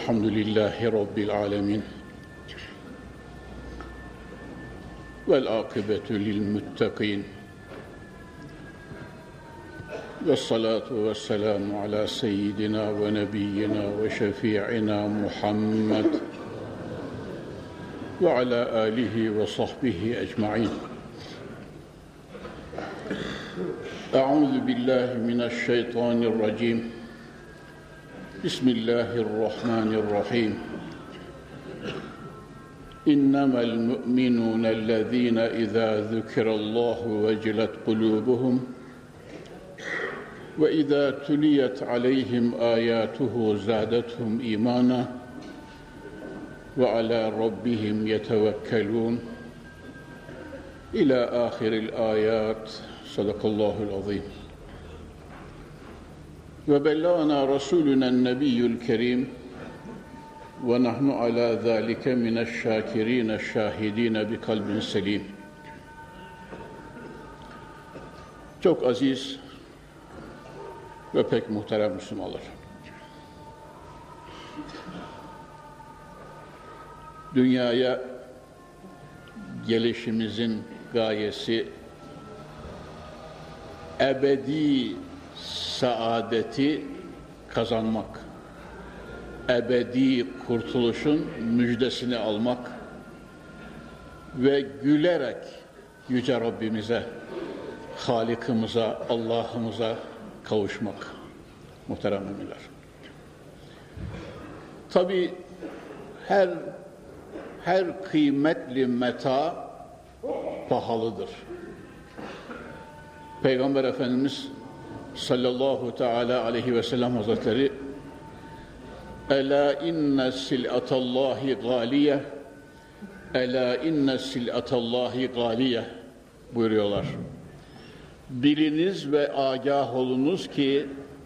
Elhamdülillahi Rabbil alemin. Vel akıbetu lil muttaqin. Ve salatu ve selamu ala seyyidina ve nebiyyina ve şefi'ina Muhammed ve ala alihi ve sahbihi ecma'in. Euzu billahi mineşşeytanirracim. Bismillahirrahmanirrahim. İnnemel mu'minûnellezîne izâ zükirallâhu vecilet kulûbuhum ve izâ tuliyet aleyhim âyâtuhu zâdethum îmâna ve alâ rabbihim yetevekkelûn. İlâ âhiril âyât. Sadakallâhul azîm. Ve bellâna rasûlünen nebiyyül kerîm ve nahnu alâ zâlike mineşşâkirîne şâhidîne bi kalbin selîm. Çok aziz ve pek muhterem Müslümanlar. Dünyaya gelişimizin gayesi ebedi saadeti kazanmak, ebedi kurtuluşun müjdesini almak ve gülerek Yüce Rabbimize, Halikimize, Allah'ımıza kavuşmak. Muhterem müminler. Tabii her kıymetli meta pahalıdır. Peygamber Efendimiz sallallahu teala aleyhi ve sellem Hazretleri Ela inne sil'atallahi galiye Ela inne sil'atallahi galiye buyuruyorlar. Biliniz ve agah olunuz ki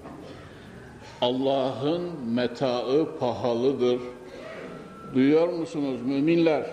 Allah'ın metaı pahalıdır. Duyuyor musunuz müminler?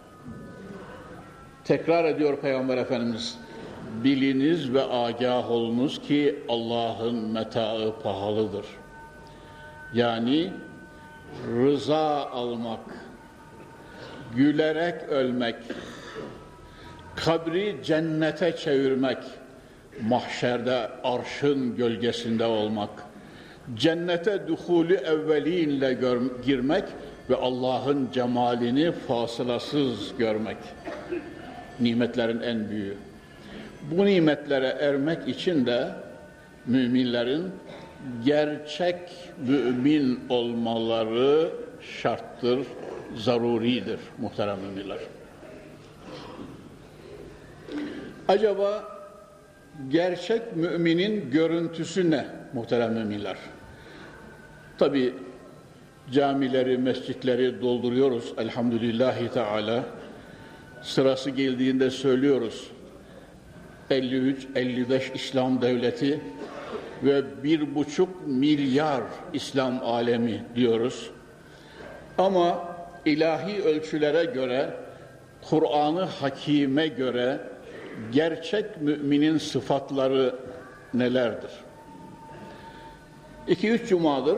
Tekrar ediyor Peygamber Efendimiz. Biliniz ve agah olunuz ki Allah'ın metaı pahalıdır. Yani rıza almak, gülerek ölmek, kabri cennete çevirmek, mahşerde arşın gölgesinde olmak, cennete duhulü evvelinle girmek ve Allah'ın cemalini fasılasız görmek. Nimetlerin en büyüğü. Bu nimetlere ermek için de müminlerin gerçek mümin olmaları şarttır, zaruridir muhterem müminler. Acaba gerçek müminin görüntüsü ne muhterem müminler? Tabii camileri, mescitleri dolduruyoruz elhamdülillahi teala. Sırası geldiğinde söylüyoruz. 53-55 İslam devleti ve 1,5 milyar İslam alemi diyoruz. Ama ilahi ölçülere göre, Kur'an-ı Hakîm'e göre gerçek müminin sıfatları nelerdir? 2-3 cumadır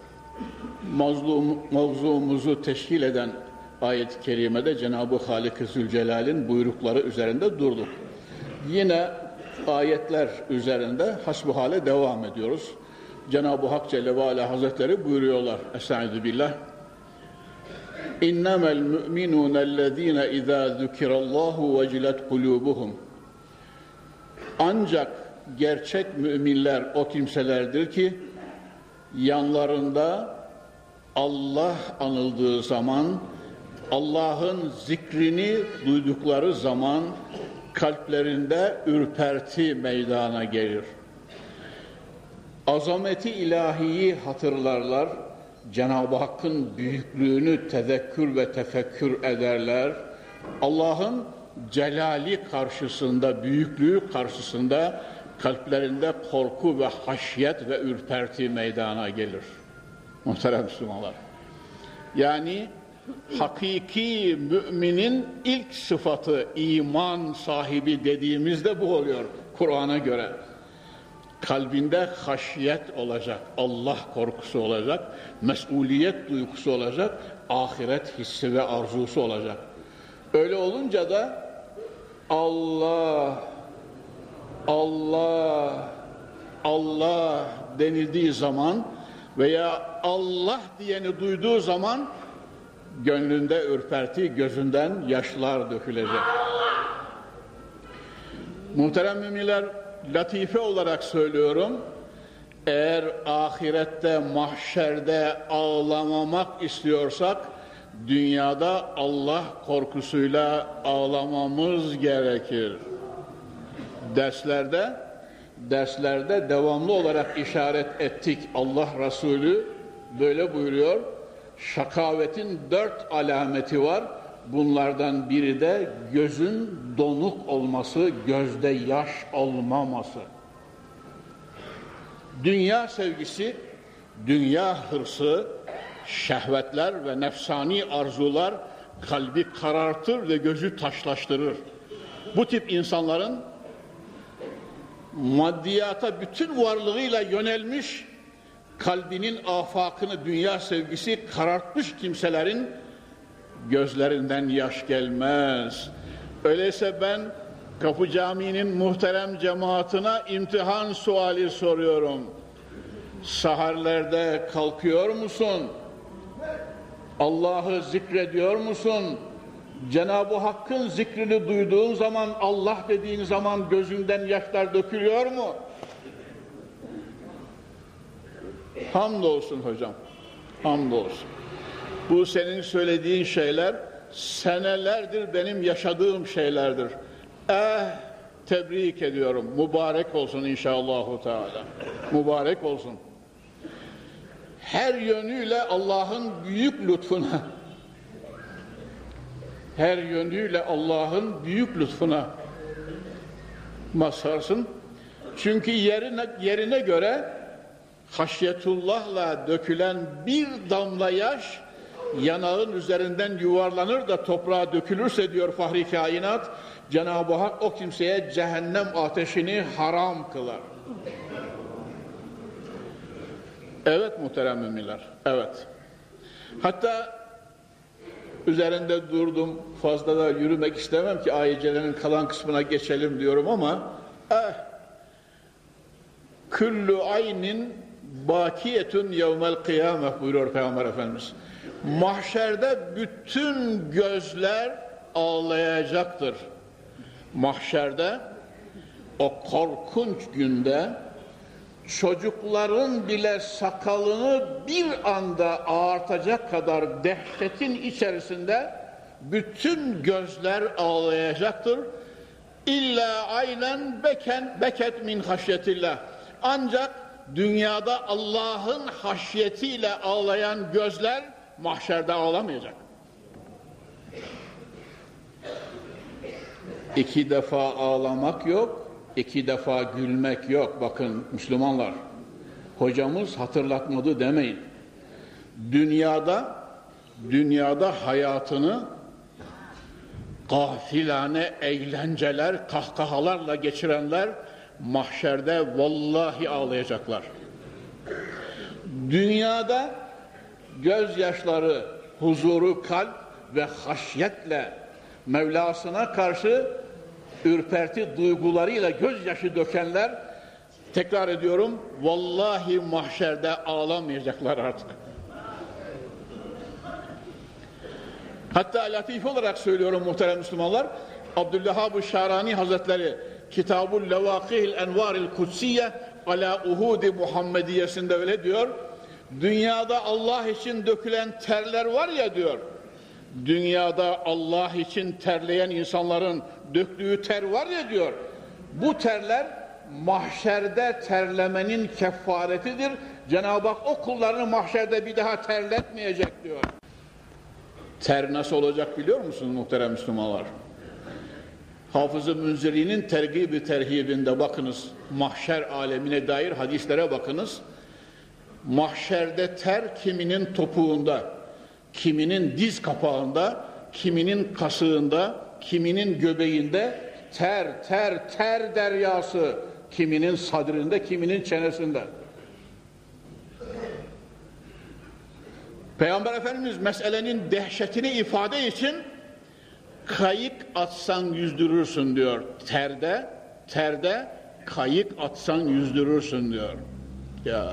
mevzumuzu teşkil eden ayet-i kerimede Cenab-ı Halik-i Zülcelal'in buyrukları üzerinde durduk. Yine ayetler üzerinde hasbuhale devam ediyoruz. Cenab-ı Hak Celle ve Ala Hazretleri buyuruyorlar. Estaizu billah. İnnemel mu'minûnellezîne izâ zükirallâhu vecilet kulûbuhum. Ancak gerçek müminler o kimselerdir ki yanlarında Allah anıldığı zaman, Allah'ın zikrini duydukları zaman kalplerinde ürperti meydana gelir. Azameti ilahiyi hatırlarlar, Cenab-ı Hakk'ın büyüklüğünü tezekkür ve tefekkür ederler. Allah'ın celali karşısında, büyüklüğü karşısında kalplerinde korku ve haşyet ve ürperti meydana gelir. Muhterem Müslümanlar. Yani hakiki müminin ilk sıfatı iman sahibi dediğimizde bu oluyor Kur'an'a göre. Kalbinde haşyet olacak, Allah korkusu olacak, mesuliyet duygusu olacak, ahiret hissi ve arzusu olacak. Öyle olunca da Allah, Allah, Allah denildiği zaman veya Allah diyeni duyduğu zaman gönlünde ürperti, gözünden yaşlar dökülecek. Muhterem müminler, latife olarak söylüyorum, eğer ahirette, mahşerde ağlamamak istiyorsak, dünyada Allah korkusuyla ağlamamız gerekir. Derslerde devamlı olarak işaret ettik. Allah Resulü böyle buyuruyor. Şakavetin 4 alameti var. Bunlardan biri de gözün donuk olması, gözde yaş olmaması. Dünya sevgisi, dünya hırsı, şehvetler ve nefsani arzular kalbi karartır ve gözü taşlaştırır. Bu tip insanların maddiyata bütün varlığıyla yönelmiş, kalbinin afakını dünya sevgisi karartmış kimselerin gözlerinden yaş gelmez. Öyleyse ben Kapı Camii'nin muhterem cemaatine imtihan suali soruyorum. Saharlerde kalkıyor musun? Allah'ı zikrediyor musun? Cenab-ı Hakk'ın zikrini duyduğun zaman, Allah dediğin zaman gözünden yaşlar dökülüyor mu? Hamdolsun hocam, hamdolsun. Bu senin söylediğin şeyler senelerdir benim yaşadığım şeylerdir. Tebrik ediyorum. Mübarek olsun inşallahü teala. Mübarek olsun. Her yönüyle Allah'ın büyük lütfuna, her yönüyle Allah'ın büyük lütfuna mazharsın. Çünkü yerine göre haşyetullah'la dökülen bir damla yaş yanağın üzerinden yuvarlanır da toprağa dökülürse diyor Fahri Kainat, Cenab-ı Hak o kimseye cehennem ateşini haram kılar. Evet muhterem müminler, evet. Hatta üzerinde durdum, fazla da yürümek istemem ki ayetlerin kalan kısmına geçelim diyorum ama küllü aynin bakiyetun yevmel kıyamet buyuruyor Peygamber Efendimiz. Mahşerde bütün gözler ağlayacaktır. Mahşerde o korkunç günde çocukların bile sakalını bir anda ağartacak kadar dehşetin içerisinde bütün gözler ağlayacaktır. İlla aynen beket min haşyetillah. Ancak dünyada Allah'ın haşyetiyle ağlayan gözler mahşerde ağlamayacak. 2 defa ağlamak yok, 2 defa gülmek yok. Bakın Müslümanlar, hocamız hatırlatmadı demeyin. Dünyada hayatını gafilane eğlenceler, kahkahalarla geçirenler mahşerde vallahi ağlayacaklar. Dünyada gözyaşları, huzuru kalp ve haşyetle Mevlasına karşı ürperti duygularıyla gözyaşı dökenler, tekrar ediyorum, vallahi mahşerde ağlamayacaklar artık. Hatta latif olarak söylüyorum muhterem Müslümanlar, Abdülvehhab-ı Şarani Hazretleri Kitab-ül Levâkihil Envâril Kutsiye Alâ Uhûd-i Muhammediyesinde öyle diyor. Dünyada Allah için dökülen terler var ya diyor. Dünyada Allah için terleyen insanların döktüğü ter var ya diyor. Bu terler mahşerde terlemenin kefaretidir. Cenab-ı Hak o kullarını mahşerde bir daha terletmeyecek diyor. Ter nasıl olacak biliyor musunuz muhterem Müslümanlar? Hafız-ı Münziri'nin tergib-i terhibinde bakınız, mahşer alemine dair hadislere bakınız. Mahşerde ter kiminin topuğunda, kiminin diz kapağında, kiminin kasığında, kiminin göbeğinde ter deryası, Kiminin sadrinde, kiminin çenesinde. Peygamber Efendimiz meselenin dehşetini ifade için kayık atsan yüzdürürsün diyor. Terde kayık atsan yüzdürürsün diyor. Ya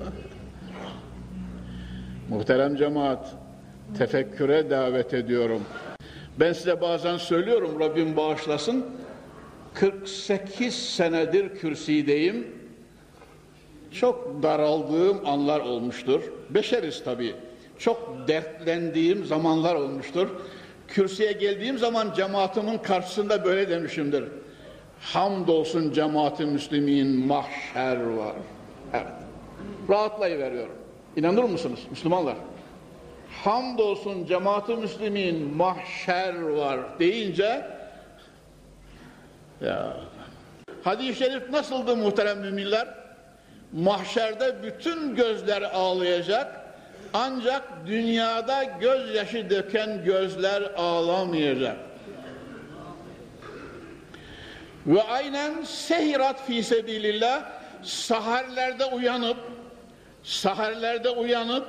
muhterem cemaat, tefekküre davet ediyorum. Ben size bazen söylüyorum, Rabbim bağışlasın, 48 senedir kürsüdeyim. Çok daraldığım anlar olmuştur. Beşeriz tabii. Çok dertlendiğim zamanlar olmuştur. Kürsüye geldiğim zaman cemaatimin karşısında böyle demişimdir. Hamdolsun cemaat-i müslimin, mahşer var. Evet. Rahatlayıveriyorum. İnanır mısınız Müslümanlar? Hamdolsun cemaat-i müslimin, mahşer var deyince ya. Hadis-i şerif nasıldı muhterem müminler? Mahşerde bütün gözler ağlayacak, ancak dünyada gözyaşı döken gözler ağlamayacak. Ve aynen sehirat fi sebilillah, saharlerde uyanıp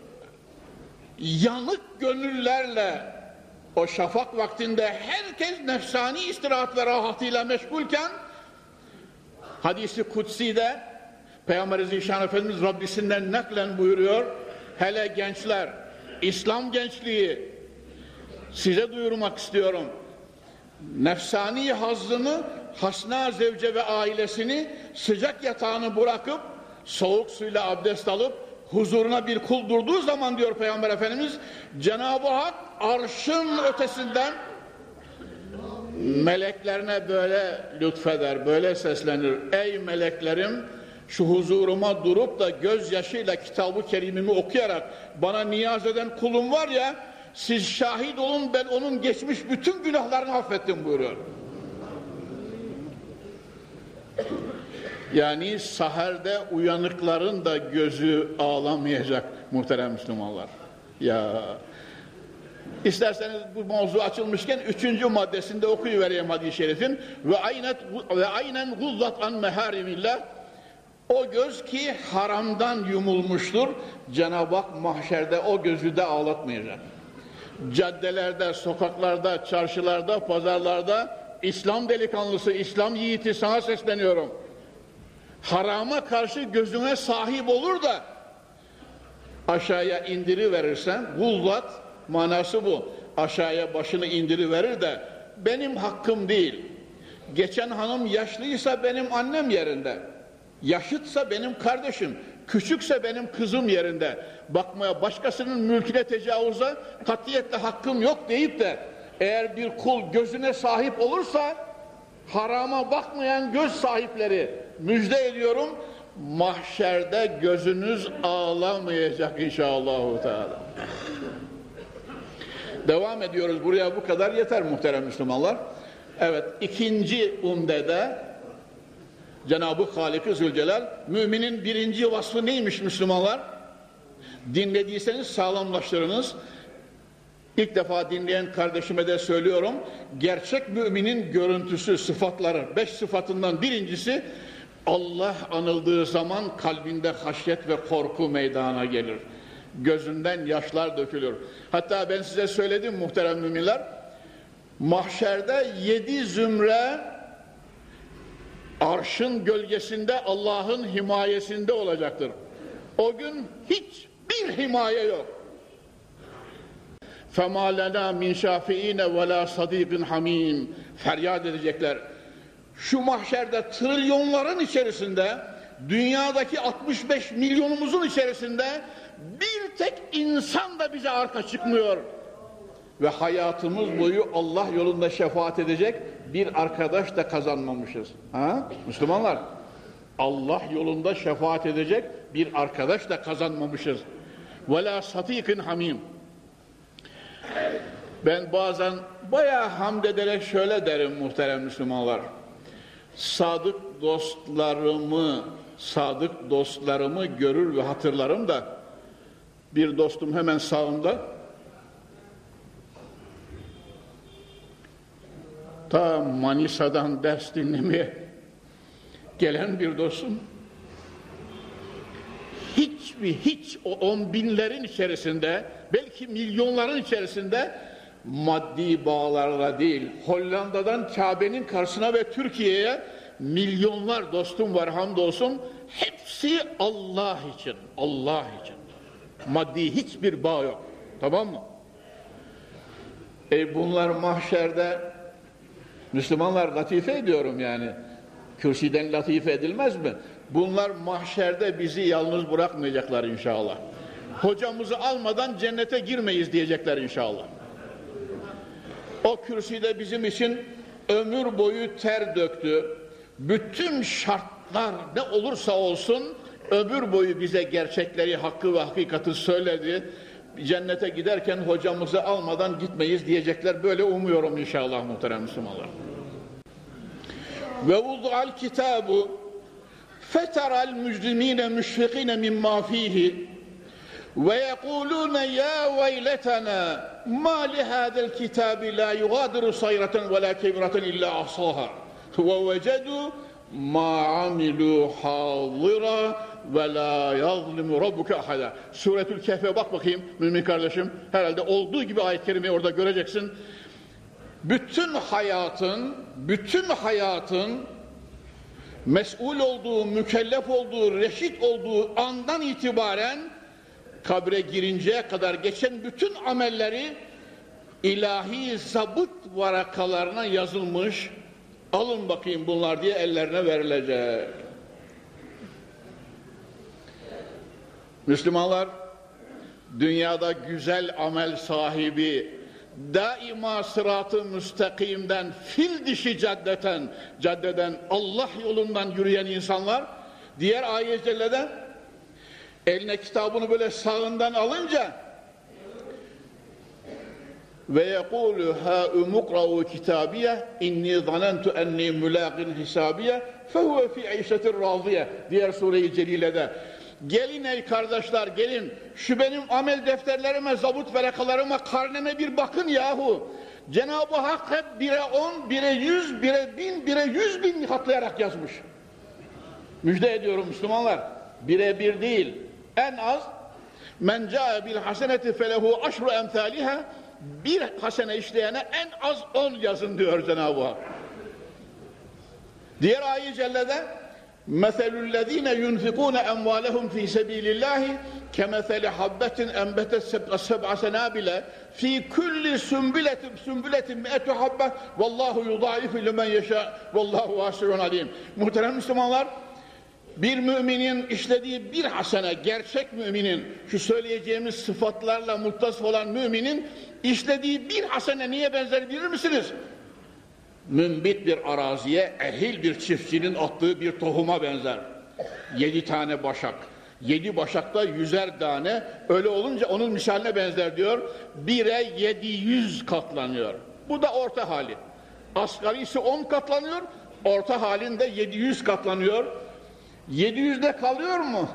yanık gönüllerle o şafak vaktinde herkes nefsani istirahat ve rahatıyla meşgulken, hadisi kutsi'de Peygamber-i Zişan Efendimiz Rabbisinden naklen buyuruyor, hele gençler, İslam gençliği, size duyurmak istiyorum, nefsani hazzını, hasna zevce ve ailesini, sıcak yatağını bırakıp soğuk suyla abdest alıp huzuruna bir kul durduğu zaman diyor Peygamber Efendimiz, Cenab-ı Hak arşın ötesinden meleklerine böyle lütfeder, böyle seslenir. Ey meleklerim, şu huzuruma durup da gözyaşıyla kitab-ı kerimimi okuyarak bana niyaz eden kulum var ya, siz şahit olun, ben onun geçmiş bütün günahlarını affettim buyuruyor. Yani saherde uyanıkların da gözü ağlamayacak muhterem Müslümanlar. Ya isterseniz bu mevzu açılmışken 3. maddesinde okuyuvereyim hadis-i şerifin. Ve aynen guzzat an meharimillah. O göz ki haramdan yumulmuştur. Cenab-ı Hak mahşerde o gözü de ağlatmayacak. Caddelerde, sokaklarda, çarşılarda, pazarlarda İslam delikanlısı, İslam yiğiti sana sesleniyorum. Harama karşı gözüne sahip olur da aşağıya indiriverirsen, guzzat manası bu. Aşağıya başını indiriverir de benim hakkım değil. Geçen hanım yaşlıysa benim annem yerinde. Yaşıtsa benim kardeşim. Küçükse benim kızım yerinde. Bakmaya, başkasının mülküne tecavüze katiyetle hakkım yok deyip de eğer bir kul gözüne sahip olursa, harama bakmayan göz sahipleri, müjde ediyorum, mahşerde gözünüz ağlamayacak inşallah. Devam ediyoruz. Buraya bu kadar yeter muhterem Müslümanlar. Evet, ikinci umdede Cenab-ı Halik-i Zülcelal, müminin birinci vasfı neymiş Müslümanlar? Dinlediyseniz sağlamlaştırınız. İlk defa dinleyen kardeşime de söylüyorum, gerçek müminin görüntüsü, sıfatları, 5 sıfatından birincisi, Allah anıldığı zaman kalbinde haşyet ve korku meydana gelir. Gözünden yaşlar dökülür. Hatta ben size söyledim muhterem müminler, mahşerde 7 zümre arşın gölgesinde Allah'ın himayesinde olacaktır. O gün hiçbir himaye yok. فَمَا لَنَا مِنْ شَافِئِينَ وَلَا صَدِيقٍ حَمِيمٍ feryat edecekler. Şu mahşerde trilyonların içerisinde, dünyadaki 65 milyonumuzun içerisinde bir tek insan da bize arka çıkmıyor. Ve hayatımız boyu Allah yolunda şefaat edecek bir arkadaş da kazanmamışız. Ha? Müslümanlar, Allah yolunda şefaat edecek bir arkadaş da kazanmamışız. وَلَا صَدِيقٍ حَمِيمٍ. Ben bazen bayağı hamd ederek şöyle derim muhterem Müslümanlar. Sadık dostlarımı görür ve hatırlarım da, bir dostum hemen sağımda, ta Manisa'dan ders dinlemeye gelen bir dostum hiç o 10 binlerin içerisinde, belki milyonların içerisinde maddi bağlarla değil, Hollanda'dan Kabe'nin karşısına ve Türkiye'ye milyonlar dostum var hamdolsun. Hepsi Allah için, Allah için. Maddi hiçbir bağ yok. Tamam mı? Bunlar mahşerde, Müslümanlar latife ediyorum yani. Kürsüden latife edilmez mi? Bunlar mahşerde bizi yalnız bırakmayacaklar inşallah. Hocamızı almadan cennete girmeyiz diyecekler inşallah. O kürsüde bizim için ömür boyu ter döktü. Bütün şartlar ne olursa olsun ömür boyu bize gerçekleri, hakkı ve hakikati söyledi. Cennete giderken hocamızı almadan gitmeyiz diyecekler. Böyle umuyorum inşallah muhterem Müslümanlar. Ve vudu'al kitabu feteral mücrimine müşfikine mimma fihi ve yekulune ya veyletena ma li hadel kitabi la yugadiru sayratan ve la kebiratan illa ahsaha ve vecedu ma amilu hazira ve la yazlimu rabbuke ahada. Suretül Kehf'e bak bakayım mümin kardeşim. Herhalde olduğu gibi ayet-i kerimeyi orada göreceksin. Bütün hayatın mesul olduğu, mükellef olduğu, reşit olduğu andan itibaren kabre girinceye kadar geçen bütün amelleri ilahi zabıt varakalarına yazılmış. Alın bakayım bunlar diye ellerine verilecek. Müslümanlar, dünyada güzel amel sahibi, daima sırat-ı müstakimden, fil dişi caddeden, Allah yolundan yürüyen insanlar, diğer ayet-i cellede eline kitabını böyle sağından alınca ve yekulu ha umukra'u kitabiye inni zanentu enni mulaqin hisabiye fehuve fi işetir raziye. Diğer sure-i celilede gelin ey kardeşler, gelin şu benim amel defterlerime, zabut verakalarıma, karneme bir bakın yahu. Cenab-ı Hak hep 1'e 10, 1'e 100, 1'e 1000, 1'e 100 bin katlayarak yazmış. Müjde ediyorum Müslümanlar, 1'e 1 değil, en az men ca'e bil haseneti felehu aşru emthaliha, bir hasene işleyene en az 10 yazın diyor Cenab-ı Hak. Diğer ayet-i cellede مَثَلُ الَّذ۪ينَ يُنْفِقُونَ اَمْوَالَهُمْ ف۪ي سَب۪يلِ اللّٰهِ كَمَثَلِ حَبَّةٍ اَنْبَتَتْ سَبْعَ سَنَابِلَ ف۪ي كُلِّ سُنْبُلَةٍ مِئَةُ حَبَّةٍ وَاللّٰهُ يُضَاعِفُ لِمَنْ يَشَاءُ وَاللّٰهُ وَاسِعٌ عَلِيمٌ. Muhterem Müslümanlar, bir müminin işlediği bir hasene, gerçek müminin, şu söyleyeceğimiz sıfatlarla muttasıf olan müminin işlediği bir hasene niye benzer bilir misiniz? Mümbit bir araziye, ehil bir çiftçinin attığı bir tohuma benzer. 7 tane başak. 7 başakta 100'er tane. Öyle olunca onun misaline benzer diyor. 1'e 700 katlanıyor. Bu da orta hali. Asgarisi 10 katlanıyor. Orta halinde 700 katlanıyor. 700'de kalıyor mu?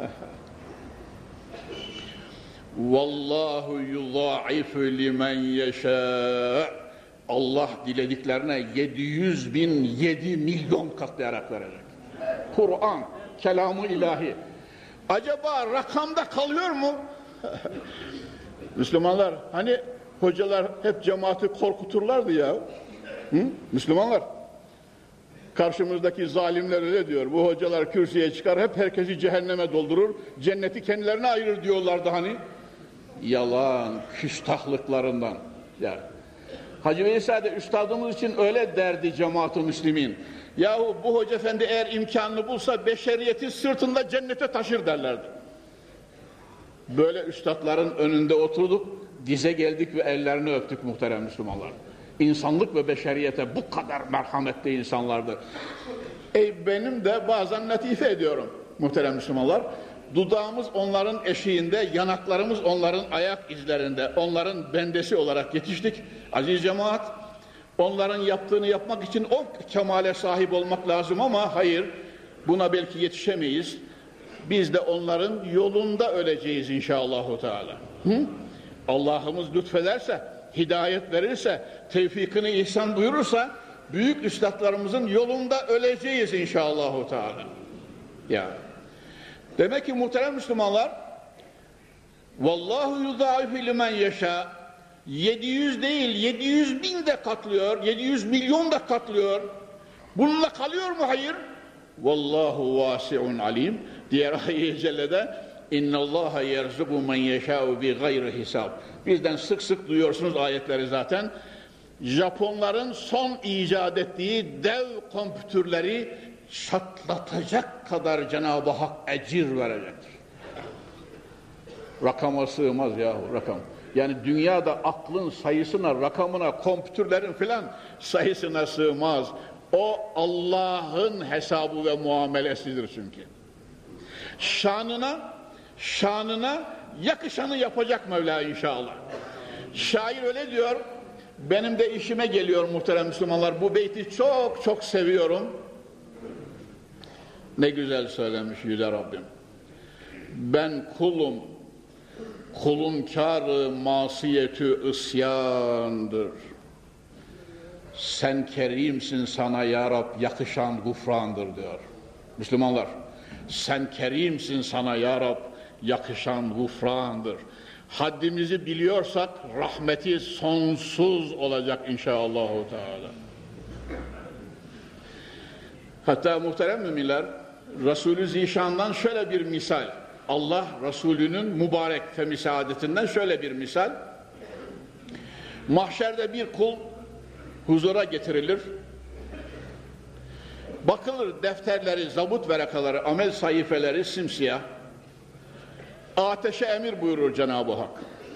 Vallahu yudâifu limen yeşâ. Allah dilediklerine 700 bin, 7 milyon katlayarak verecek. Kur'an, kelamı ilahi. Acaba rakamda kalıyor mu? Müslümanlar, hani hocalar hep cemaati korkuturlardı ya. Hı? Müslümanlar, karşımızdaki zalimler öyle diyor. Bu hocalar kürsüye çıkar, hep herkesi cehenneme doldurur, cenneti kendilerine ayırır diyorlardı hani. Yalan, küstahlıklarından. Yani. Hacı Veysade üstadımız için öyle derdi cemaat-ı müslimin. Yahu bu hoca efendi eğer imkanını bulsa beşeriyeti sırtında cennete taşır derlerdi. Böyle üstadların önünde oturduk, dize geldik ve ellerini öptük muhterem Müslümanlar. İnsanlık ve beşeriyete bu kadar merhametli insanlardı. Benim de bazen latife ediyorum muhterem Müslümanlar. Dudağımız onların eşiğinde, yanaklarımız onların ayak izlerinde, onların bendesi olarak yetiştik. Aziz cemaat, onların yaptığını yapmak için o kemale sahip olmak lazım ama hayır, buna belki yetişemeyiz. Biz de onların yolunda öleceğiz inşallahü teala. Allah'ımız lütfederse, hidayet verirse, tevfikini ihsan buyurursa, büyük üstadlarımızın yolunda öleceğiz inşallah Teala. Ya. Demek ki muhterem Müslümanlar, vallahu yudâifu limen yeşâ, 700 değil 700 bin de katlıyor, 700 milyon da katlıyor. Bununla kalıyor mu? Hayır. Vallahu vasi'un alim. Diğer ayet-i cellede İnnallâhe yerzuku men yeşâ'u bi gayri hisab. Bizden sık sık duyuyorsunuz ayetleri zaten. Japonların son icat ettiği dev kompütürleri çatlatacak kadar Cenab-ı Hak ecir verecektir. Rakama sığmaz yahu, rakam. Yani dünyada aklın sayısına, rakamına, kompütürlerin filan sayısına sığmaz. O Allah'ın hesabı ve muamelesidir çünkü. Şanına yakışanı yapacak Mevla inşallah. Şair öyle diyor, benim de işime geliyor muhterem Müslümanlar, bu beyti çok çok seviyorum. Ne güzel söylemiş Yüce Rabbim. Ben kulum, kulun kârı masiyetü isyandır. Sen kerimsin, sana ya Rab yakışan gufrandır diyor. Müslümanlar, sen kerimsin, sana ya Rab yakışan gufrandır. Haddimizi biliyorsak rahmeti sonsuz olacak inşallah Teala. Hatta muhterem müminler, Resulü Zişan'dan şöyle bir misal, Allah Resulü'nün mübarek femi saadetinden şöyle bir misal. Mahşerde bir kul huzura getirilir. Bakılır defterleri, zabut verakaları, amel sayfeleri simsiyah. Ateşe emir buyurur Cenab-ı Hak.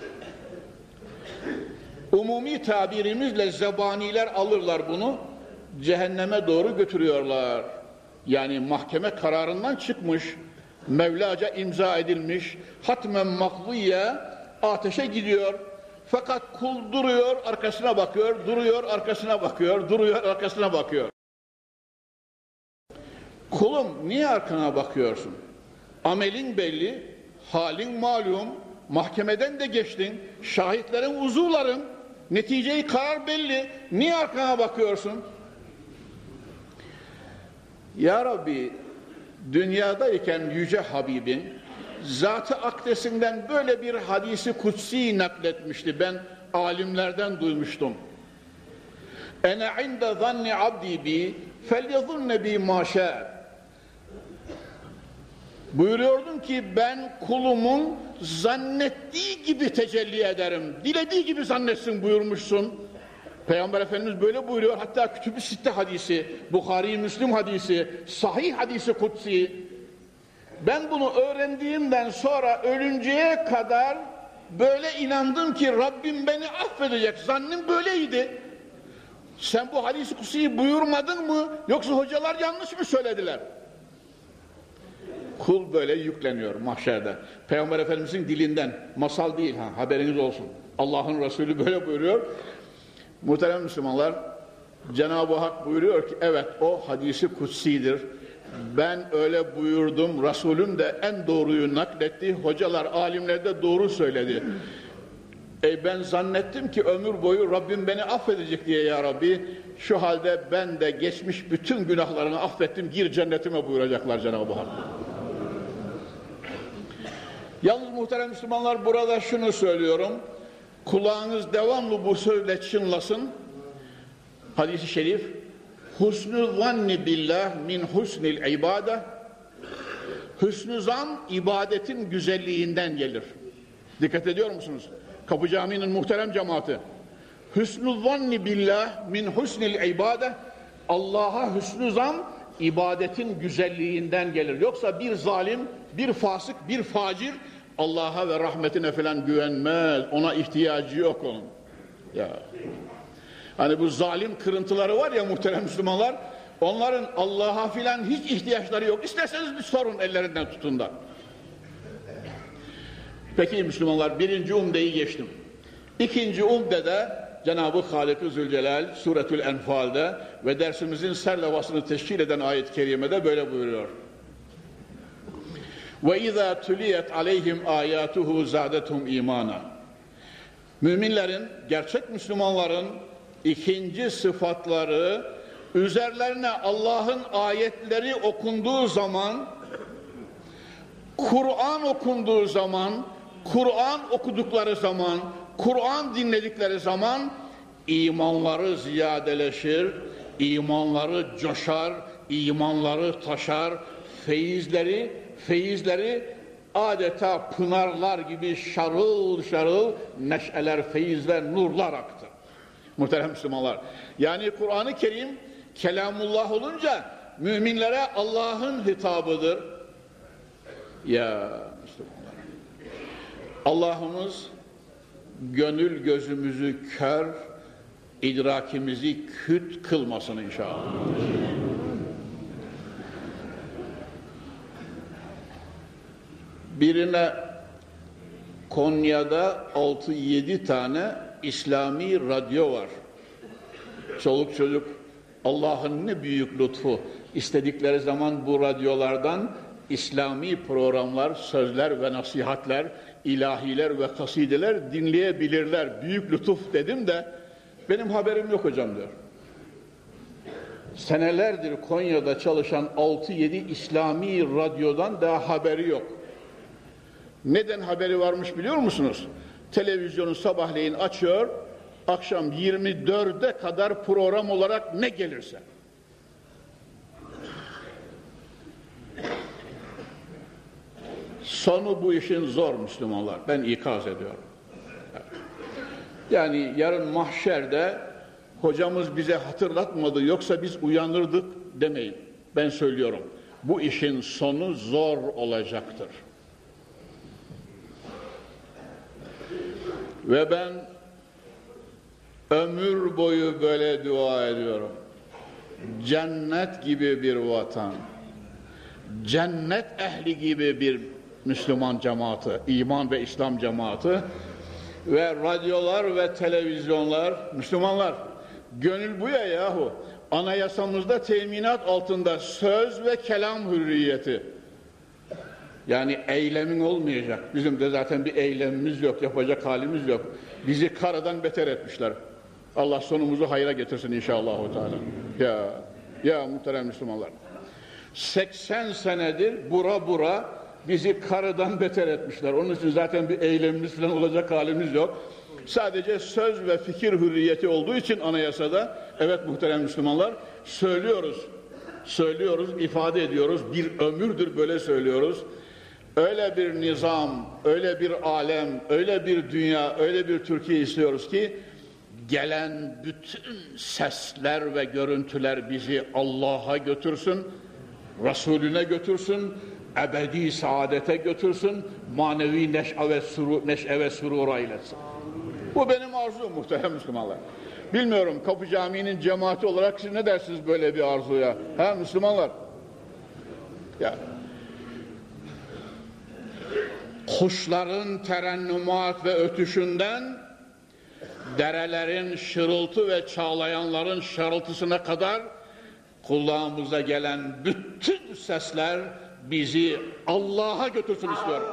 Umumi tabirimizle zebaniler alırlar bunu, cehenneme doğru götürüyorlar. Yani mahkeme kararından çıkmış, Mevlaca imza edilmiş, hatmen makliye ateşe gidiyor. Fakat kul duruyor, arkasına bakıyor, duruyor, arkasına bakıyor, duruyor, arkasına bakıyor. Kulum, niye arkana bakıyorsun? Amelin belli, halin malum, mahkemeden de geçtin, şahitlerin uzuvların, neticeyi karar belli, niye arkana bakıyorsun? Ya Rabbi, dünyadayken Yüce Habibin Zat-ı Akdesinden böyle bir hadisi kutsi nakletmişti. Ben alimlerden duymuştum. Ene inde zanni abdi bi felyazunne bi maşa. Buyuruyordum ki ben kulumun zannettiği gibi tecelli ederim. Dilediği gibi zannetsin buyurmuşsun. Peygamber Efendimiz böyle buyuruyor. Hatta Kütüb-i Sitte hadisi, Bukhari, Müslim hadisi, Sahih hadisi kutsi. Ben bunu öğrendiğimden sonra ölünceye kadar böyle inandım ki Rabbim beni affedecek. Zannım böyleydi. Sen bu hadis-i kutsiyi buyurmadın mı? Yoksa hocalar yanlış mı söylediler? Kul böyle yükleniyor mahşerde. Peygamber Efendimizin dilinden, masal değil, haberiniz olsun. Allah'ın Resulü böyle buyuruyor. Muhterem Müslümanlar, Cenab-ı Hak buyuruyor ki evet o hadisi kutsidir. Ben öyle buyurdum, Resulüm de en doğruyu nakletti, hocalar, alimler de doğru söyledi. Ben zannettim ki ömür boyu Rabbim beni affedecek diye ya Rabbi, şu halde ben de geçmiş bütün günahlarını affettim, gir cennetime buyuracaklar Cenab-ı Hak. Yalnız muhterem Müslümanlar, burada şunu söylüyorum, kulağınız devamlı bu sözle çınlasın. Hadis-i şerif, husnü zanni billah min husnil ibade. Hüsnü zan ibadetin güzelliğinden gelir. Dikkat ediyor musunuz? Kapı Camii'nin muhterem cemaati. Hüsnü zanni billah min husnil ibade. Allah'a hüsnü zan ibadetin güzelliğinden gelir. Yoksa bir zalim, bir fasık, bir facir Allah'a ve rahmetine falan güvenmez. Ona ihtiyacı yok onun. Ya. Hani bu zalim kırıntıları var ya muhterem Müslümanlar, onların Allah'a filan hiç ihtiyaçları yok. İsterseniz bir sorun, ellerinden tutun da. Peki Müslümanlar, birinci umdeyi geçtim. İkinci umdede Cenab-ı Halik-i Zülcelal Suretül Enfal'de ve dersimizin serlevhasını teşkil eden ayet-i kerimede böyle buyuruyor. وَاِذَا تُلِيَتْ عَلَيْهِمْ آيَاتُهُ زَادَتْهُمْ اِيمَانًا. Müminlerin, gerçek Müslümanların ikinci sıfatları üzerlerine Allah'ın ayetleri okunduğu zaman, Kur'an okunduğu zaman, Kur'an okudukları zaman, Kur'an dinledikleri zaman imanları ziyadeleşir, imanları coşar, imanları taşar, feyizleri adeta pınarlar gibi şarıl şarıl neşeler, feyizler, nurlar aktı. Muhterem Müslümanlar. Yani Kur'an-ı Kerim kelamullah olunca müminlere Allah'ın hitabıdır. Ya Müslümanlar. Allah'ımız gönül gözümüzü kör, idrakimizi küt kılmasın inşallah. Birine Konya'da 6-7 tane İslami radyo var. Çoluk çocuk, Allah'ın ne büyük lütfu. İstedikleri zaman bu radyolardan İslami programlar, sözler ve nasihatler, ilahiler ve kasideler dinleyebilirler. Büyük lütuf dedim de benim haberim yok hocam diyor. Senelerdir Konya'da çalışan 6-7 İslami radyodan daha haberi yok. Neden haberi varmış biliyor musunuz? Televizyonu sabahleyin açıyor, akşam 24'e kadar program olarak ne gelirse. Sonu bu işin zor Müslümanlar. Ben ikaz ediyorum. Yani yarın mahşerde hocamız bize hatırlatmadı yoksa biz uyanırdık demeyin. Ben söylüyorum. Bu işin sonu zor olacaktır. Ve ben ömür boyu böyle dua ediyorum. Cennet gibi bir vatan, cennet ehli gibi bir Müslüman cemaati, iman ve İslam cemaati ve radyolar ve televizyonlar, Müslümanlar, gönül bu ya yahu. Anayasamızda teminat altında söz ve kelam hürriyeti. Yani eylemin olmayacak. Bizim de zaten bir eylemimiz yok, yapacak halimiz yok. Bizi karadan beter etmişler. Allah sonumuzu hayra getirsin inşallah. Ya muhterem Müslümanlar. 80 senedir bura bizi karadan beter etmişler. Onun için zaten bir eylemimiz falan olacak halimiz yok. Sadece söz ve fikir hürriyeti olduğu için anayasada, evet muhterem Müslümanlar, söylüyoruz, ifade ediyoruz. Bir ömürdür böyle söylüyoruz. Öyle bir nizam, öyle bir alem, öyle bir dünya, öyle bir Türkiye istiyoruz ki gelen bütün sesler ve görüntüler bizi Allah'a götürsün, Resulüne götürsün, ebedi saadete götürsün, manevi neşe ve surura eylesin. Bu benim arzum muhterem Müslümanlar. Bilmiyorum, Kapı Camii'nin cemaati olarak siz ne dersiniz böyle bir arzuya? Ha Müslümanlar? Ya. Kuşların terennümat ve ötüşünden derelerin şırıltı ve çağlayanların şarıltısına kadar kulağımıza gelen bütün sesler bizi Allah'a götürsün istiyorum.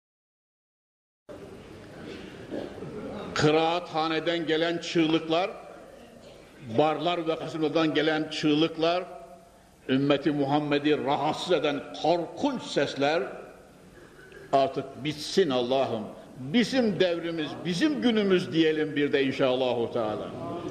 Kıraathaneden gelen çığlıklar, barlar ve kasırgadan gelen çığlıklar, ümmeti Muhammed'i rahatsız eden korkunç sesler artık bitsin Allah'ım. Bizim devrimiz, bizim günümüz diyelim bir de inşallahu teala.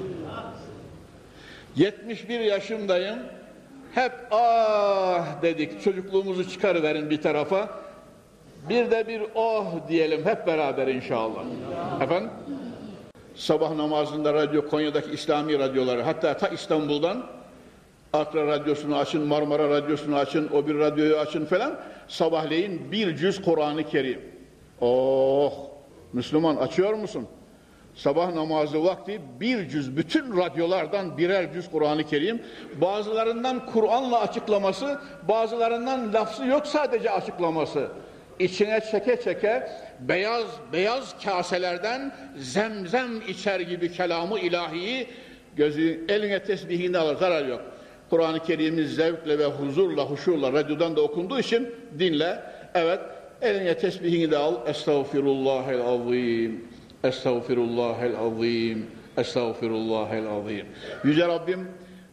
71 yaşındayım. Hep ah dedik. Çocukluğumuzu çıkarıverin bir tarafa. Bir de bir oh diyelim hep beraber inşallah. Efendim? Sabah namazında Konya'daki İslami radyoları, hatta ta İstanbul'dan Akra Radyosu'nu açın, Marmara Radyosu'nu açın, o bir radyoyu açın falan. Sabahleyin bir cüz Kur'an-ı Kerim. Oh! Müslüman açıyor musun? Sabah namazı vakti bir cüz, bütün radyolardan birer cüz Kur'an-ı Kerim. Bazılarından Kur'an'la açıklaması, bazılarından lafzı yok, sadece açıklaması. İçine çeke çeke beyaz kaselerden zemzem içer gibi kelamı ilahiyi gözü eline tesbihini alır, zarar yok. Kur'an-ı Kerim'i zevkle ve huzurla, huşurla radyodan da okunduğu için dinle. Evet, eline tesbihini de al. Estağfirullahel azim. Estağfirullahel azim. Estağfirullahel azim. Yüce Rabbim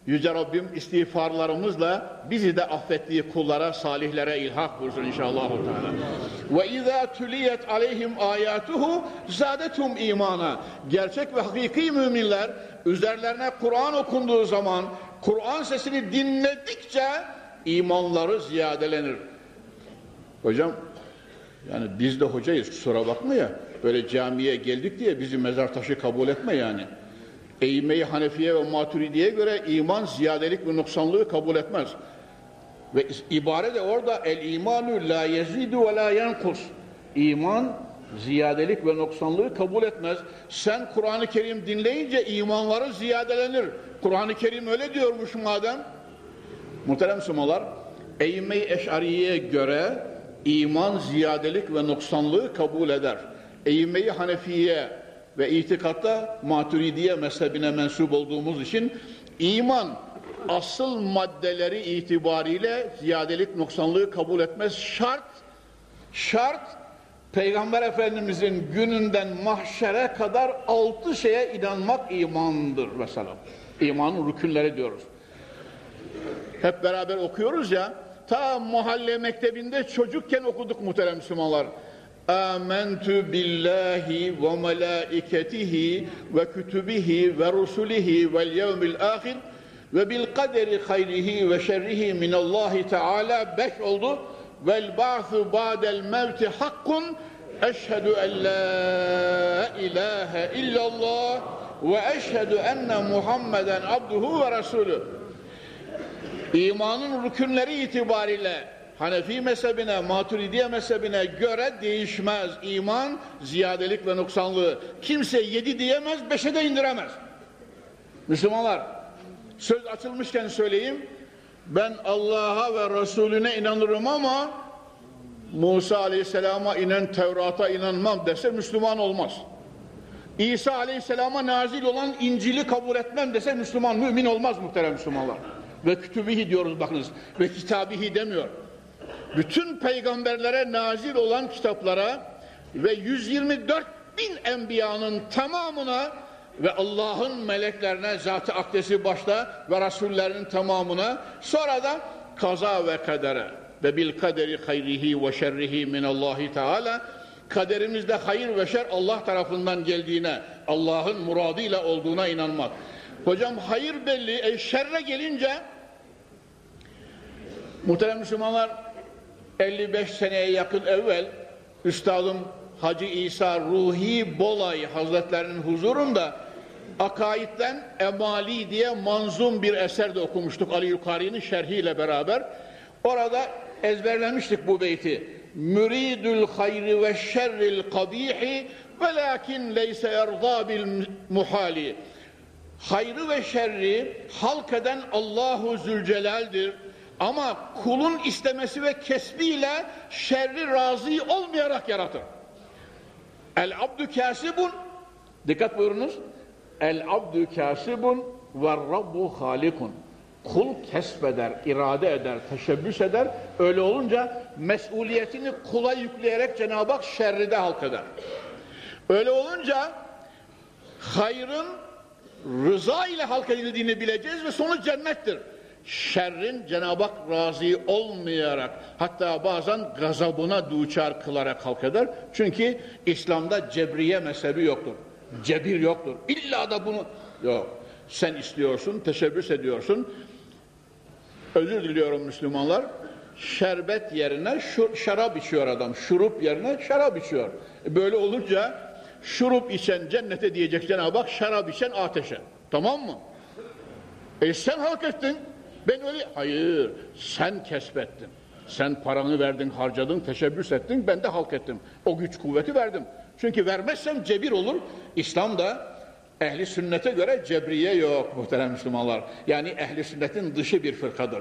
Yüce Rabbim istiğfarlarımızla bizi de affettiği kullara, salihlere ilhak buyursun inşallah. Ve izâ tuliyet aleyhim âyâtuhu zâdetum imana. Gerçek ve hakiki müminler üzerlerine Kur'an okunduğu zaman, Kur'an sesini dinledikçe imanları ziyadelenir. Hocam, yani biz de hocayız, kusura bakma ya, böyle camiye geldik diye bizi mezar taşı kabul etme yani. Eyyime-i Hanefiye ve Maturidi'ye göre iman ziyadelik ve noksanlığı kabul etmez. Ve ibare de orada el-imanu la yezidu ve la yankus. İman ziyadelik ve noksanlığı kabul etmez. Sen Kur'an-ı Kerim dinleyince imanları ziyadelenir. Kur'an-ı Kerim öyle diyormuş madem. Muhterem Müslümanlar, Eyyime-i Eş'ariye'ye göre iman ziyadelik ve noksanlığı kabul eder. Eyyime-i Hanefiye ve itikatta Maturidiye mezhebine mensup olduğumuz için iman asıl maddeleri itibariyle ziyadelik noksanlığı kabul etmez. Şart Peygamber Efendimizin gününden mahşere kadar 6 şeye inanmak imandır mesela. İmanın rükünleri diyoruz. Hep beraber okuyoruz ya, ta mahalle mektebinde çocukken okuduk muhterem Müslümanlar. Âmentü billahi ve melâiketihi ve kütübihi ve rusulihi vel yevmil âhir ve bil kaderi hayrihi ve şerrihi minallahi teâlâ 5 oldu. Vel ba'su ba'del mevti hakkun eşhedü en la ilahe illallah ve eşhedü enne Muhammeden abduhu ve resulü. İmanın rükünleri itibariyle Hanefi mezhebine, Maturidiye mezhebine göre değişmez. İman ziyadelik ve noksanlığı. Kimse 7 diyemez, 5'e de indiremez. Müslümanlar, söz açılmışken söyleyeyim, ben Allah'a ve Resulüne inanırım ama Musa Aleyhisselam'a inen Tevrat'a inanmam dese Müslüman olmaz. İsa Aleyhisselam'a nazil olan İncil'i kabul etmem dese Müslüman, mümin olmaz muhterem Müslümanlar. Ve kütübihi diyoruz bakınız. Ve kitabihi demiyor. Bütün peygamberlere nazil olan kitaplara ve 124 bin enbiyanın tamamına ve Allah'ın meleklerine, zat-ı akdesi başta ve rasullerinin tamamına, sonra da kaza ve kadere ve bil kaderi hayrihi ve şerrihi minallahi teala, kaderimizde hayır ve şer Allah tarafından geldiğine, Allah'ın muradıyla olduğuna inanmak. Hocam hayır belli, şerre gelince muhterem Müslümanlar, 55 seneye yakın evvel Üstadım Hacı İsa Ruhi Bolay Hazretlerinin huzurunda Akaid'den Emali diye manzum bir eser de okumuştuk Ali Yukari'nin şerhiyle beraber. Orada ezberlemiştik bu beyti. Müridül hayri ve şerril kabihi velakin leyse yerda bil muhali. Hayrı ve şerri halk eden Allahu Zülcelal'dir. Ama kulun istemesi ve kesbiyle şerri razı olmayarak yaratır. El abdü kâsibun, dikkat buyurunuz. El abdü kâsibun ve rabbu halikun. Kul kesbeder, irade eder, teşebbüs eder. Öyle olunca mesuliyetini kula yükleyerek Cenab-ı Hak şerri de halk eder. Öyle olunca hayrın rıza ile halk edildiğini bileceğiz ve sonu cennettir. Şerrin Cenab-ı Hak razı olmayarak, hatta bazen gazabına duçar kılarak halk eder. Çünkü İslam'da cebriye mezhebi yoktur. Cebir yoktur. İlla da bunu yok. Sen istiyorsun, teşebbüs ediyorsun. Özür diliyorum Müslümanlar. Şerbet yerine şarap içiyor adam. Şurup yerine şarap içiyor. Böyle olunca şurup içen cennete diyecek Cenab-ı Hak, şarap içen ateşe. Tamam mı? Sen hak ettin. Ben öyle... Hayır, sen kesbettin. Sen paranı verdin, harcadın, teşebbüs ettin, ben de halk ettim. O güç kuvveti verdim. Çünkü vermezsem cebir olur. İslam'da ehli sünnete göre cebriye yok muhterem Müslümanlar. Yani ehli sünnetin dışı bir fırkadır.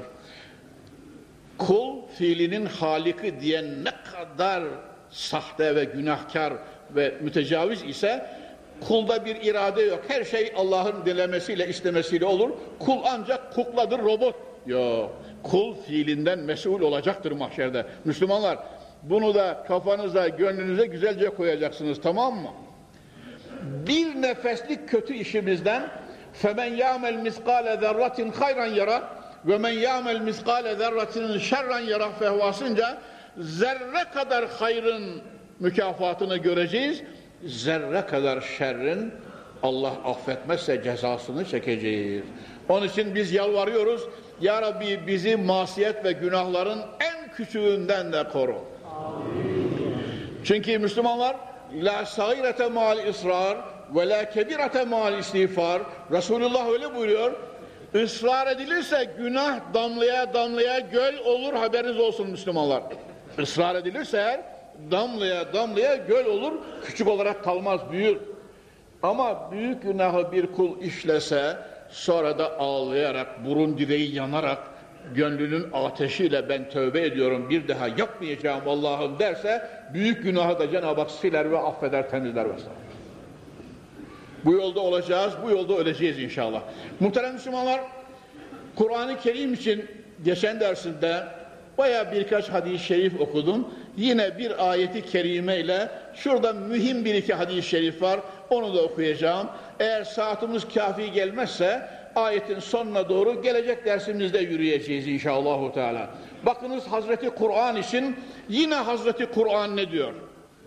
Kul fiilinin haliki diyen ne kadar sahte ve günahkar ve mütecaviz ise kulda bir irade yok. Her şey Allah'ın dilemesiyle, istemesiyle olur. Kul ancak kukladır, robot. Yok. Kul fiilinden mesul olacaktır mahşerde. Müslümanlar, bunu da kafanıza, gönlünüze güzelce koyacaksınız, tamam mı? Bir nefeslik kötü işimizden فَمَنْ يَعْمَلْ مِثْقَالَ ذَرَّةٍ خَيْرًا يَرَى وَمَنْ يَعْمَلْ مِثْقَالَ ذَرَّةٍ şerran yara fehvasınca zerre kadar hayrın mükafatını göreceğiz. Zerre kadar şerrin Allah affetmezse cezasını çekeceğiz. Onun için biz yalvarıyoruz. Ya Rabbi bizi masiyet ve günahların en küçüğünden de koru. Çünkü Müslümanlar la sagirete ma'al israr ve la kebirete ma'al istiğfar. Resulullah öyle buyuruyor. Israr edilirse günah damlaya damlaya göl olur, haberiniz olsun Müslümanlar. Israr edilirse eğer damlaya damlaya göl olur, küçük olarak kalmaz, büyür. Ama büyük günahı bir kul işlese, sonra da ağlayarak, burun direği yanarak, gönlünün ateşiyle ben tövbe ediyorum, bir daha yapmayacağım Allah'ım derse, büyük günahı da Cenab-ı Hak siler ve affeder, temizler vesaire. Bu yolda olacağız, bu yolda öleceğiz inşallah. Muhterem Müslümanlar, Kur'an-ı Kerim için geçen dersinde bayağı birkaç hadis-i şerif okudum. Yine bir ayeti kerime ile şurada mühim bir iki hadis-i şerif var, onu da okuyacağım. Eğer saatimiz kafi gelmezse ayetin sonuna doğru gelecek dersimizde yürüyeceğiz inşallah Teala. Bakınız Hazreti Kur'an için yine Hazreti Kur'an ne diyor?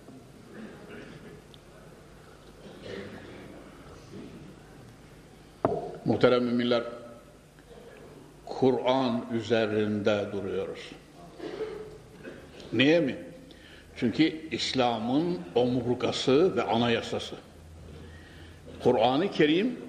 Muhterem müminler, Kur'an üzerinde duruyoruz. Niye mi? Çünkü İslam'ın omurgası ve anayasası. Kur'an-ı Kerim,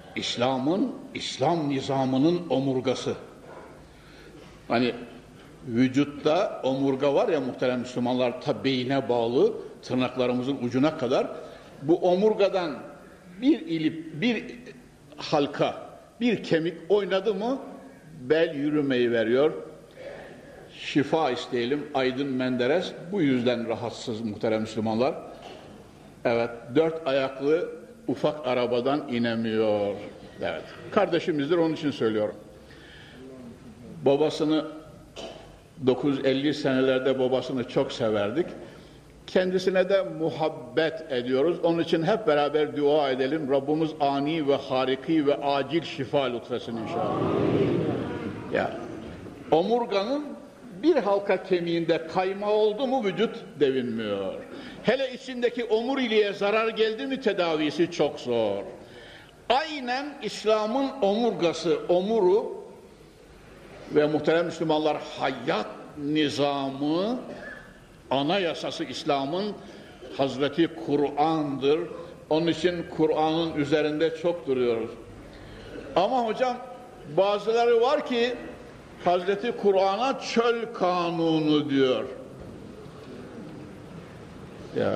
İslam nizamının omurgası. Hani vücutta omurga var ya muhterem Müslümanlar, ta beyine bağlı, tırnaklarımızın ucuna kadar. Bu omurgadan bir ilip, bir halka, bir kemik oynadı mı bel yürümeyi veriyor. Şifa isteyelim. Aydın Menderes bu yüzden rahatsız muhterem Müslümanlar. Evet, 4 ayaklı ufak arabadan inemiyor. Evet, kardeşimizdir, onun için söylüyorum. Babasını 950 senelerde babasını çok severdik. Kendisine de muhabbet ediyoruz. Onun için hep beraber dua edelim. Rabbimiz ani ve hariki ve acil şifa lütfesin inşallah. Ya, omurganın bir halka kemiğinde kayma oldu mu vücut devinmiyor. Hele içindeki omuriliğe zarar geldi mi tedavisi çok zor. Aynen İslam'ın omurgası, omuru ve muhterem Müslümanlar hayat nizamı, anayasası İslam'ın Hazreti Kur'an'dır. Onun için Kur'an'ın üzerinde çok duruyoruz. Ama hocam bazıları var ki Hazreti Kur'an'a çöl kanunu diyor. Ya.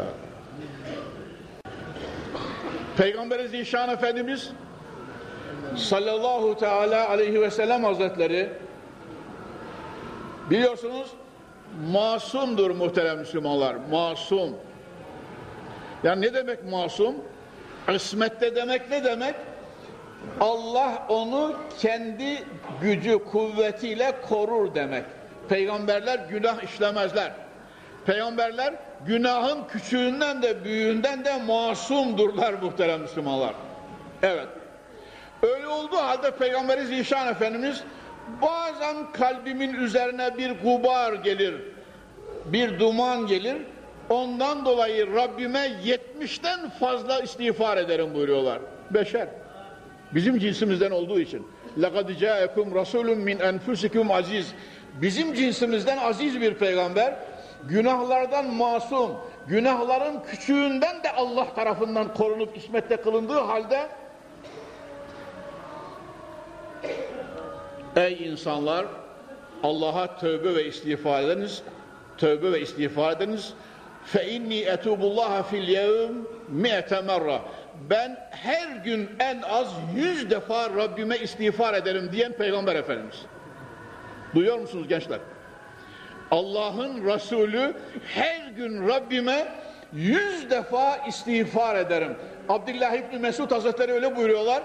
Peygamber-i Zişan Efendimiz sallallahu teala aleyhi ve sellem Hazretleri biliyorsunuz masumdur muhterem Müslümanlar. Masum. Yani ne demek masum? İsmette demek ne demek? Allah onu kendi gücü, kuvvetiyle korur demek. Peygamberler günah işlemezler. Peygamberler günahın küçüğünden de büyüğünden de masumdurlar muhterem Müslümanlar. Evet. Öyle olduğu halde Peygamber-i Zişan Efendimiz bazen kalbimin üzerine bir gubar gelir, bir duman gelir. Ondan dolayı Rabbime 70'ten fazla istiğfar ederim buyuruyorlar. Beşer. Bizim cinsimizden olduğu için. لَقَدْ جَاءَكُمْ رَسُولٌ مِنْ أَنْفُسِكُمْ aziz. Bizim cinsimizden aziz bir peygamber, günahlardan masum, günahların küçüğünden de Allah tarafından korunup ismette kılındığı halde ey insanlar, Allah'a tövbe ve istiğfar ediniz. Tövbe ve istiğfar ediniz. فَاِنِّي اَتُوبُ اللّٰهَ فِي الْيَوْمِ مِئَةَ مَرَّةً. Ben her gün en az 100 defa Rabbime istiğfar ederim diyen Peygamber Efendimiz. Duyuyor musunuz gençler? Allah'ın Resulü her gün Rabbime 100 defa istiğfar ederim. Abdullah İbni Mesud Hazretleri öyle buyuruyorlar.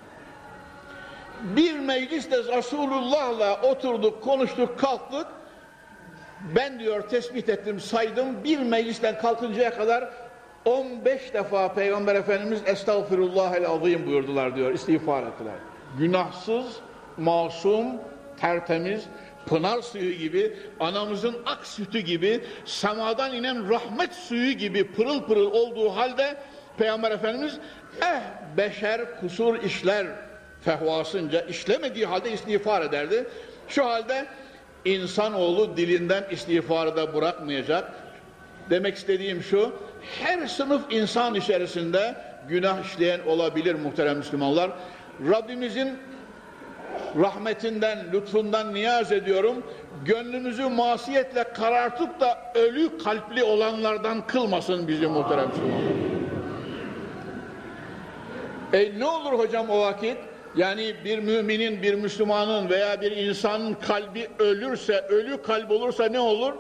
Bir mecliste Resulullah'la oturduk, konuştuk, kalktık. Ben diyor tespit ettim, saydım, bir meclisten kalkıncaya kadar 15 defa Peygamber Efendimiz Estağfirullahel azim buyurdular diyor, istiğfar ettiler. Günahsız, masum, tertemiz, pınar suyu gibi, anamızın ak sütü gibi, semadan inen rahmet suyu gibi pırıl pırıl olduğu halde Peygamber Efendimiz beşer kusur işler fehvasınca, işlemediği halde istiğfar ederdi. Şu halde insanoğlu dilinden istiğfarı da bırakmayacak. Demek istediğim şu, her sınıf insan içerisinde günah işleyen olabilir muhterem Müslümanlar. Rabbimizin rahmetinden, lütfundan niyaz ediyorum. Gönlümüzü masiyetle karartıp da ölü kalpli olanlardan kılmasın bizi muhterem Müslümanlar. Ne olur hocam o vakit? Yani bir müminin, bir Müslümanın veya bir insanın kalbi ölürse, ölü kalp olursa ne olur?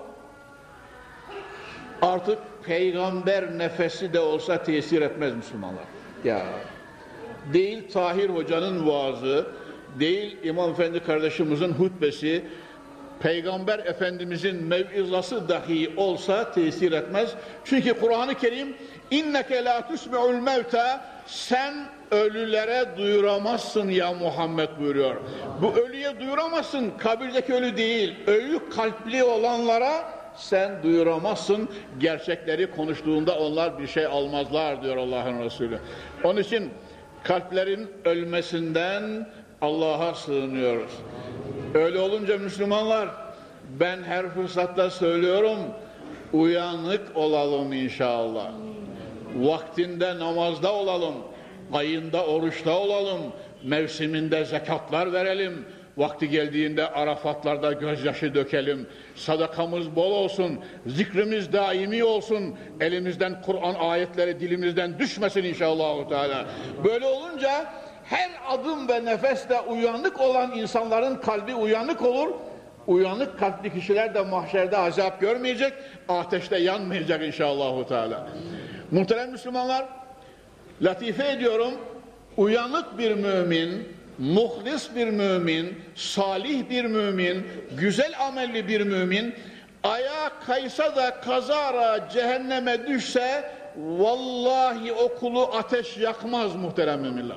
Artık peygamber nefesi de olsa tesir etmez Müslümanlar. Ya değil Tahir Hoca'nın vaazı, değil İmam Efendi kardeşimizin hutbesi, Peygamber Efendimizin mev'izası dahi olsa tesir etmez. Çünkü Kur'an-ı Kerim inneke la tusmi'ul mevta, sen ölülere duyuramazsın ya Muhammed buyuruyor. Bu ölüye duyuramazsın, kabirdeki ölü değil, ölü kalpli olanlara sen duyuramazsın, gerçekleri konuştuğunda onlar bir şey almazlar diyor Allah'ın Resulü. Onun için kalplerin ölmesinden Allah'a sığınıyoruz. Öyle olunca Müslümanlar, ben her fırsatta söylüyorum, uyanık olalım inşallah. Vaktinde namazda olalım, ayında oruçta olalım, mevsiminde zekatlar verelim, vakti geldiğinde Arafatlarda gözyaşı dökelim, sadakamız bol olsun, zikrimiz daimi olsun, elimizden Kur'an ayetleri dilimizden düşmesin inşallah. Böyle olunca her adım ve nefeste uyanık olan insanların kalbi uyanık olur. Uyanık kalpli kişiler de mahşerde azap görmeyecek, ateşte yanmayacak inşallah. Muhterem Müslümanlar, latife ediyorum, uyanık bir mümin, muhlis bir mümin, salih bir mümin, güzel amelli bir mümin, ayağa kaysa da kazara cehenneme düşse, vallahi o kulu ateş yakmaz muhterem müminler.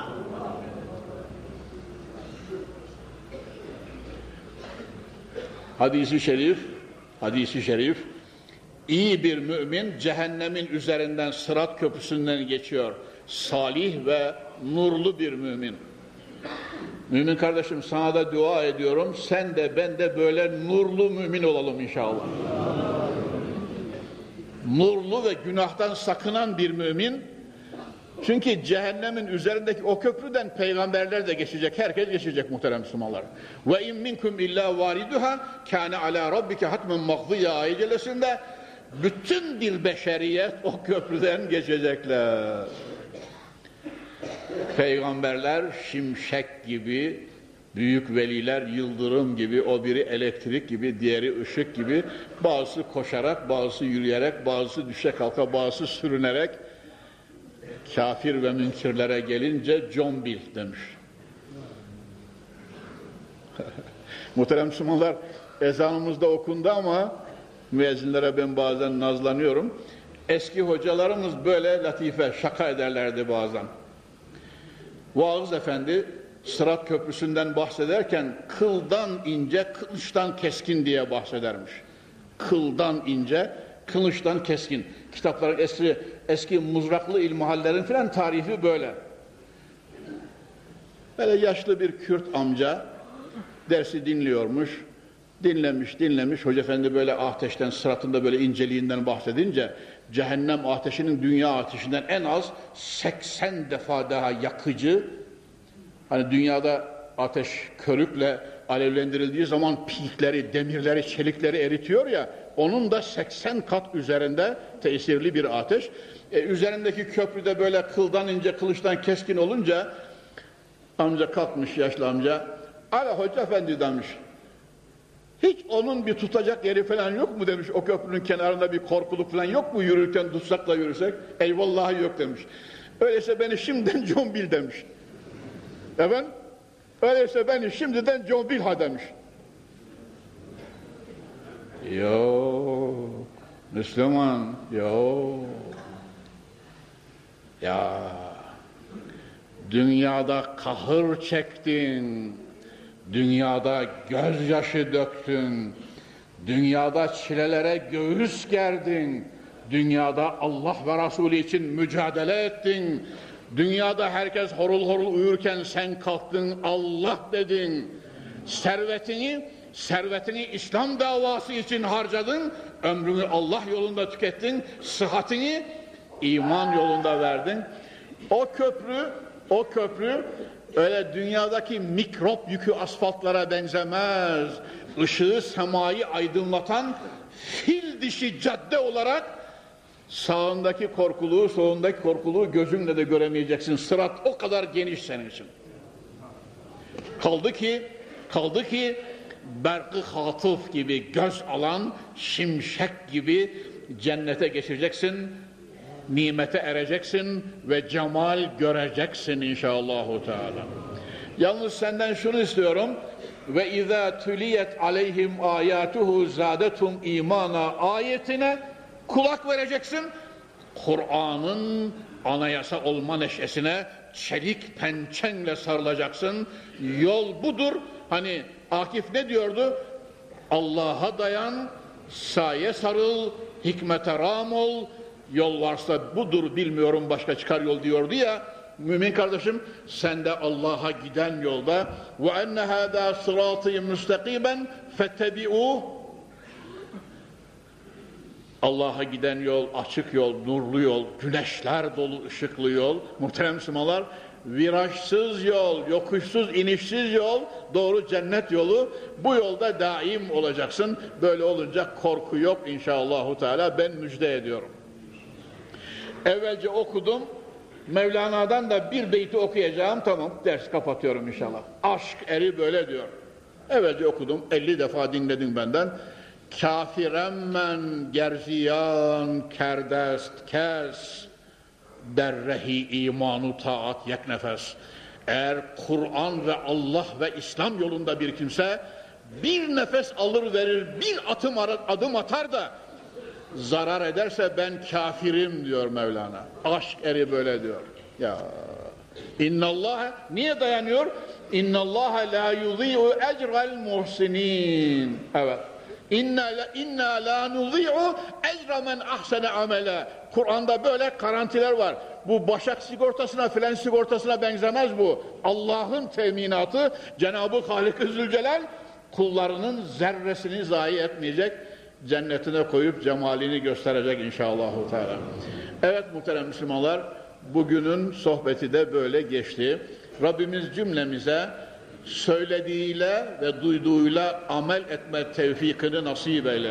Hadisi şerif, iyi bir mümin cehennemin üzerinden Sırat Köprüsü'nden geçiyor. Salih ve nurlu bir mümin. Mümin kardeşim, sana da dua ediyorum. Sen de ben de böyle nurlu mümin olalım inşallah. Nurlu ve günahtan sakınan bir mümin. Çünkü cehennemin üzerindeki o köprüden peygamberler de geçecek, herkes geçecek muhterem Müslümanlar. Ve in minkum illa variduha kana ala rabbike hatmen maqdiya ayetinde bütün bir beşeriyet o köprüden geçecekler. Peygamberler şimşek gibi, büyük veliler yıldırım gibi, o biri elektrik gibi, diğeri ışık gibi, bazısı koşarak, bazısı yürüyerek, bazısı düşe kalka, bazısı sürünerek. Kafir ve münkirlere gelince John Bill demiş. Muhterem Müslümanlar, ezanımızda okundu ama müezzinlere ben bazen nazlanıyorum. Eski hocalarımız böyle latife, şaka ederlerdi bazen. Vaaz Efendi Sırat Köprüsü'nden bahsederken kıldan ince, kılıçtan keskin diye bahsedermiş. Kıldan ince, kılıçtan keskin. Kitapların eski mızraklı ilmihallerin filan tarifi böyle. Böyle yaşlı bir Kürt amca dersi dinliyormuş. Dinlemiş. Hoca Efendi böyle ateşten, sıratında böyle inceliğinden bahsedince cehennem ateşinin dünya ateşinden en az 80 defa daha yakıcı. Hani dünyada ateş körükle alevlendirildiği zaman pilikleri, demirleri, çelikleri eritiyor ya, onun da 80 kat üzerinde tesirli bir ateş. Üzerindeki köprüde böyle kıldan ince, kılıçtan keskin olunca amca kalkmış, yaşlı amca. Ala Hoca Efendi demiş. Hiç onun bir tutacak yeri falan yok mu demiş. O köprünün kenarında bir korkuluk falan yok mu yürürken, tutsakla yürürsek? Eyvallahi yok demiş. Öyleyse beni şimdiden John Bill demiş. Efendim? Öyleyse beni şimdiden John Bill ha demiş. Yok. Müslüman. Yok. Ya dünyada kahır çektin, dünyada gözyaşı döktün, dünyada çilelere göğüs gerdin, dünyada Allah ve Resulü için mücadele ettin, dünyada herkes horul horul uyurken sen kalktın Allah dedin, servetini İslam davası için harcadın, ömrünü Allah yolunda tükettin, sıhhatini iman yolunda verdin. O köprü öyle dünyadaki mikrop yükü asfaltlara benzemez. Işığı semayı aydınlatan fil dişi cadde olarak sağındaki korkuluğu, solundaki korkuluğu gözünle de göremeyeceksin. Sırat o kadar geniş senin için. Kaldı ki berk-ı hatıf gibi göz alan şimşek gibi cennete geçeceksin, nimete ereceksin ve cemal göreceksin inşallahü teala. Yalnız senden şunu istiyorum. Ve izâ tüliyet aleyhim âyâtuhu zâdetum imana ayetine kulak vereceksin. Kur'an'ın anayasa olma neşesine çelik pençenle sarılacaksın. Yol budur. Hani Akif ne diyordu? Allah'a dayan, saye sarıl, hikmete rağm ol, yol varsa budur bilmiyorum başka çıkar yol diyordu ya. Mümin kardeşim sen de Allah'a giden yolda ve enne hâdâ sırâtî müstakîben fettebi'ûh. Allah'a giden yol, açık yol, nurlu yol, güneşler dolu ışıklı yol. Muhterem Müslümanlar, virajsız yol, yokuşsuz, inişsiz yol, doğru cennet yolu. Bu yolda daim olacaksın. Böyle olunca korku yok inşallahü teala. Ben müjde ediyorum. Evvelce okudum. Mevlana'dan da bir beyti okuyacağım. Tamam, ders kapatıyorum inşallah. Aşk eri böyle diyor. Evvelce okudum. 50 defa dinledim benden. Kafiremmen gerziyan kerdest kes derrehi imanu taat yek nefes. Eğer Kur'an ve Allah ve İslam yolunda bir kimse bir nefes alır verir, bir adım atar da zarar ederse ben kafirim diyor Mevlana. Aşk eri böyle diyor. Ya İnnallâhe niye dayanıyor? İnnallâhe la yudî'u ecrel muhsinin. Evet. İnna la nudî'u ecre men ahsene amele. Kur'an'da böyle garantiler var. Bu Başak sigortasına filan sigortasına benzemez bu. Allah'ın teminatı. Cenab-ı Halik-i Zülcelal kullarının zerresini zayi etmeyecek. Cennetine koyup cemalini gösterecek inşallahü teala. Evet muhterem Müslümanlar, bugünün sohbeti de böyle geçti. Rabbimiz cümlemize söylediğiyle ve duyduğuyla amel etme tevfikini nasip eyle.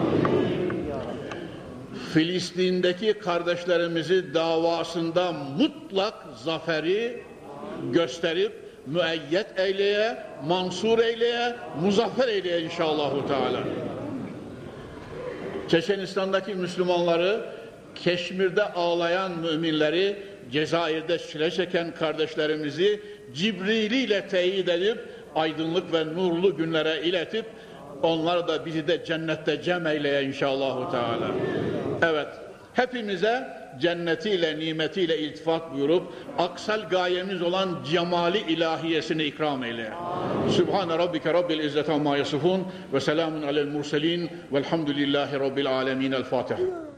Filistin'deki kardeşlerimizi davasında mutlak zaferi gösterip müeyyet eyleye, mansur eyleye, muzaffer eyleye inşallahü teala. Çeçenistan'daki Müslümanları, Keşmir'de ağlayan müminleri, Cezayir'de çile çeken kardeşlerimizi Cibril ile teyit edip, aydınlık ve nurlu günlere iletip, onlar da bizi de cennette cem eyleye inşallahü teala. Evet, hepimize cennetiyle, nimetiyle iltifat buyurup, aksal gayemiz olan cemali ilahiyesini ikram eyle. Sübhane Rabbike Rabbil İzzeti Amma Yasifun ve selamun alel murselin velhamdülillahi Rabbil Alemin. El Fatiha.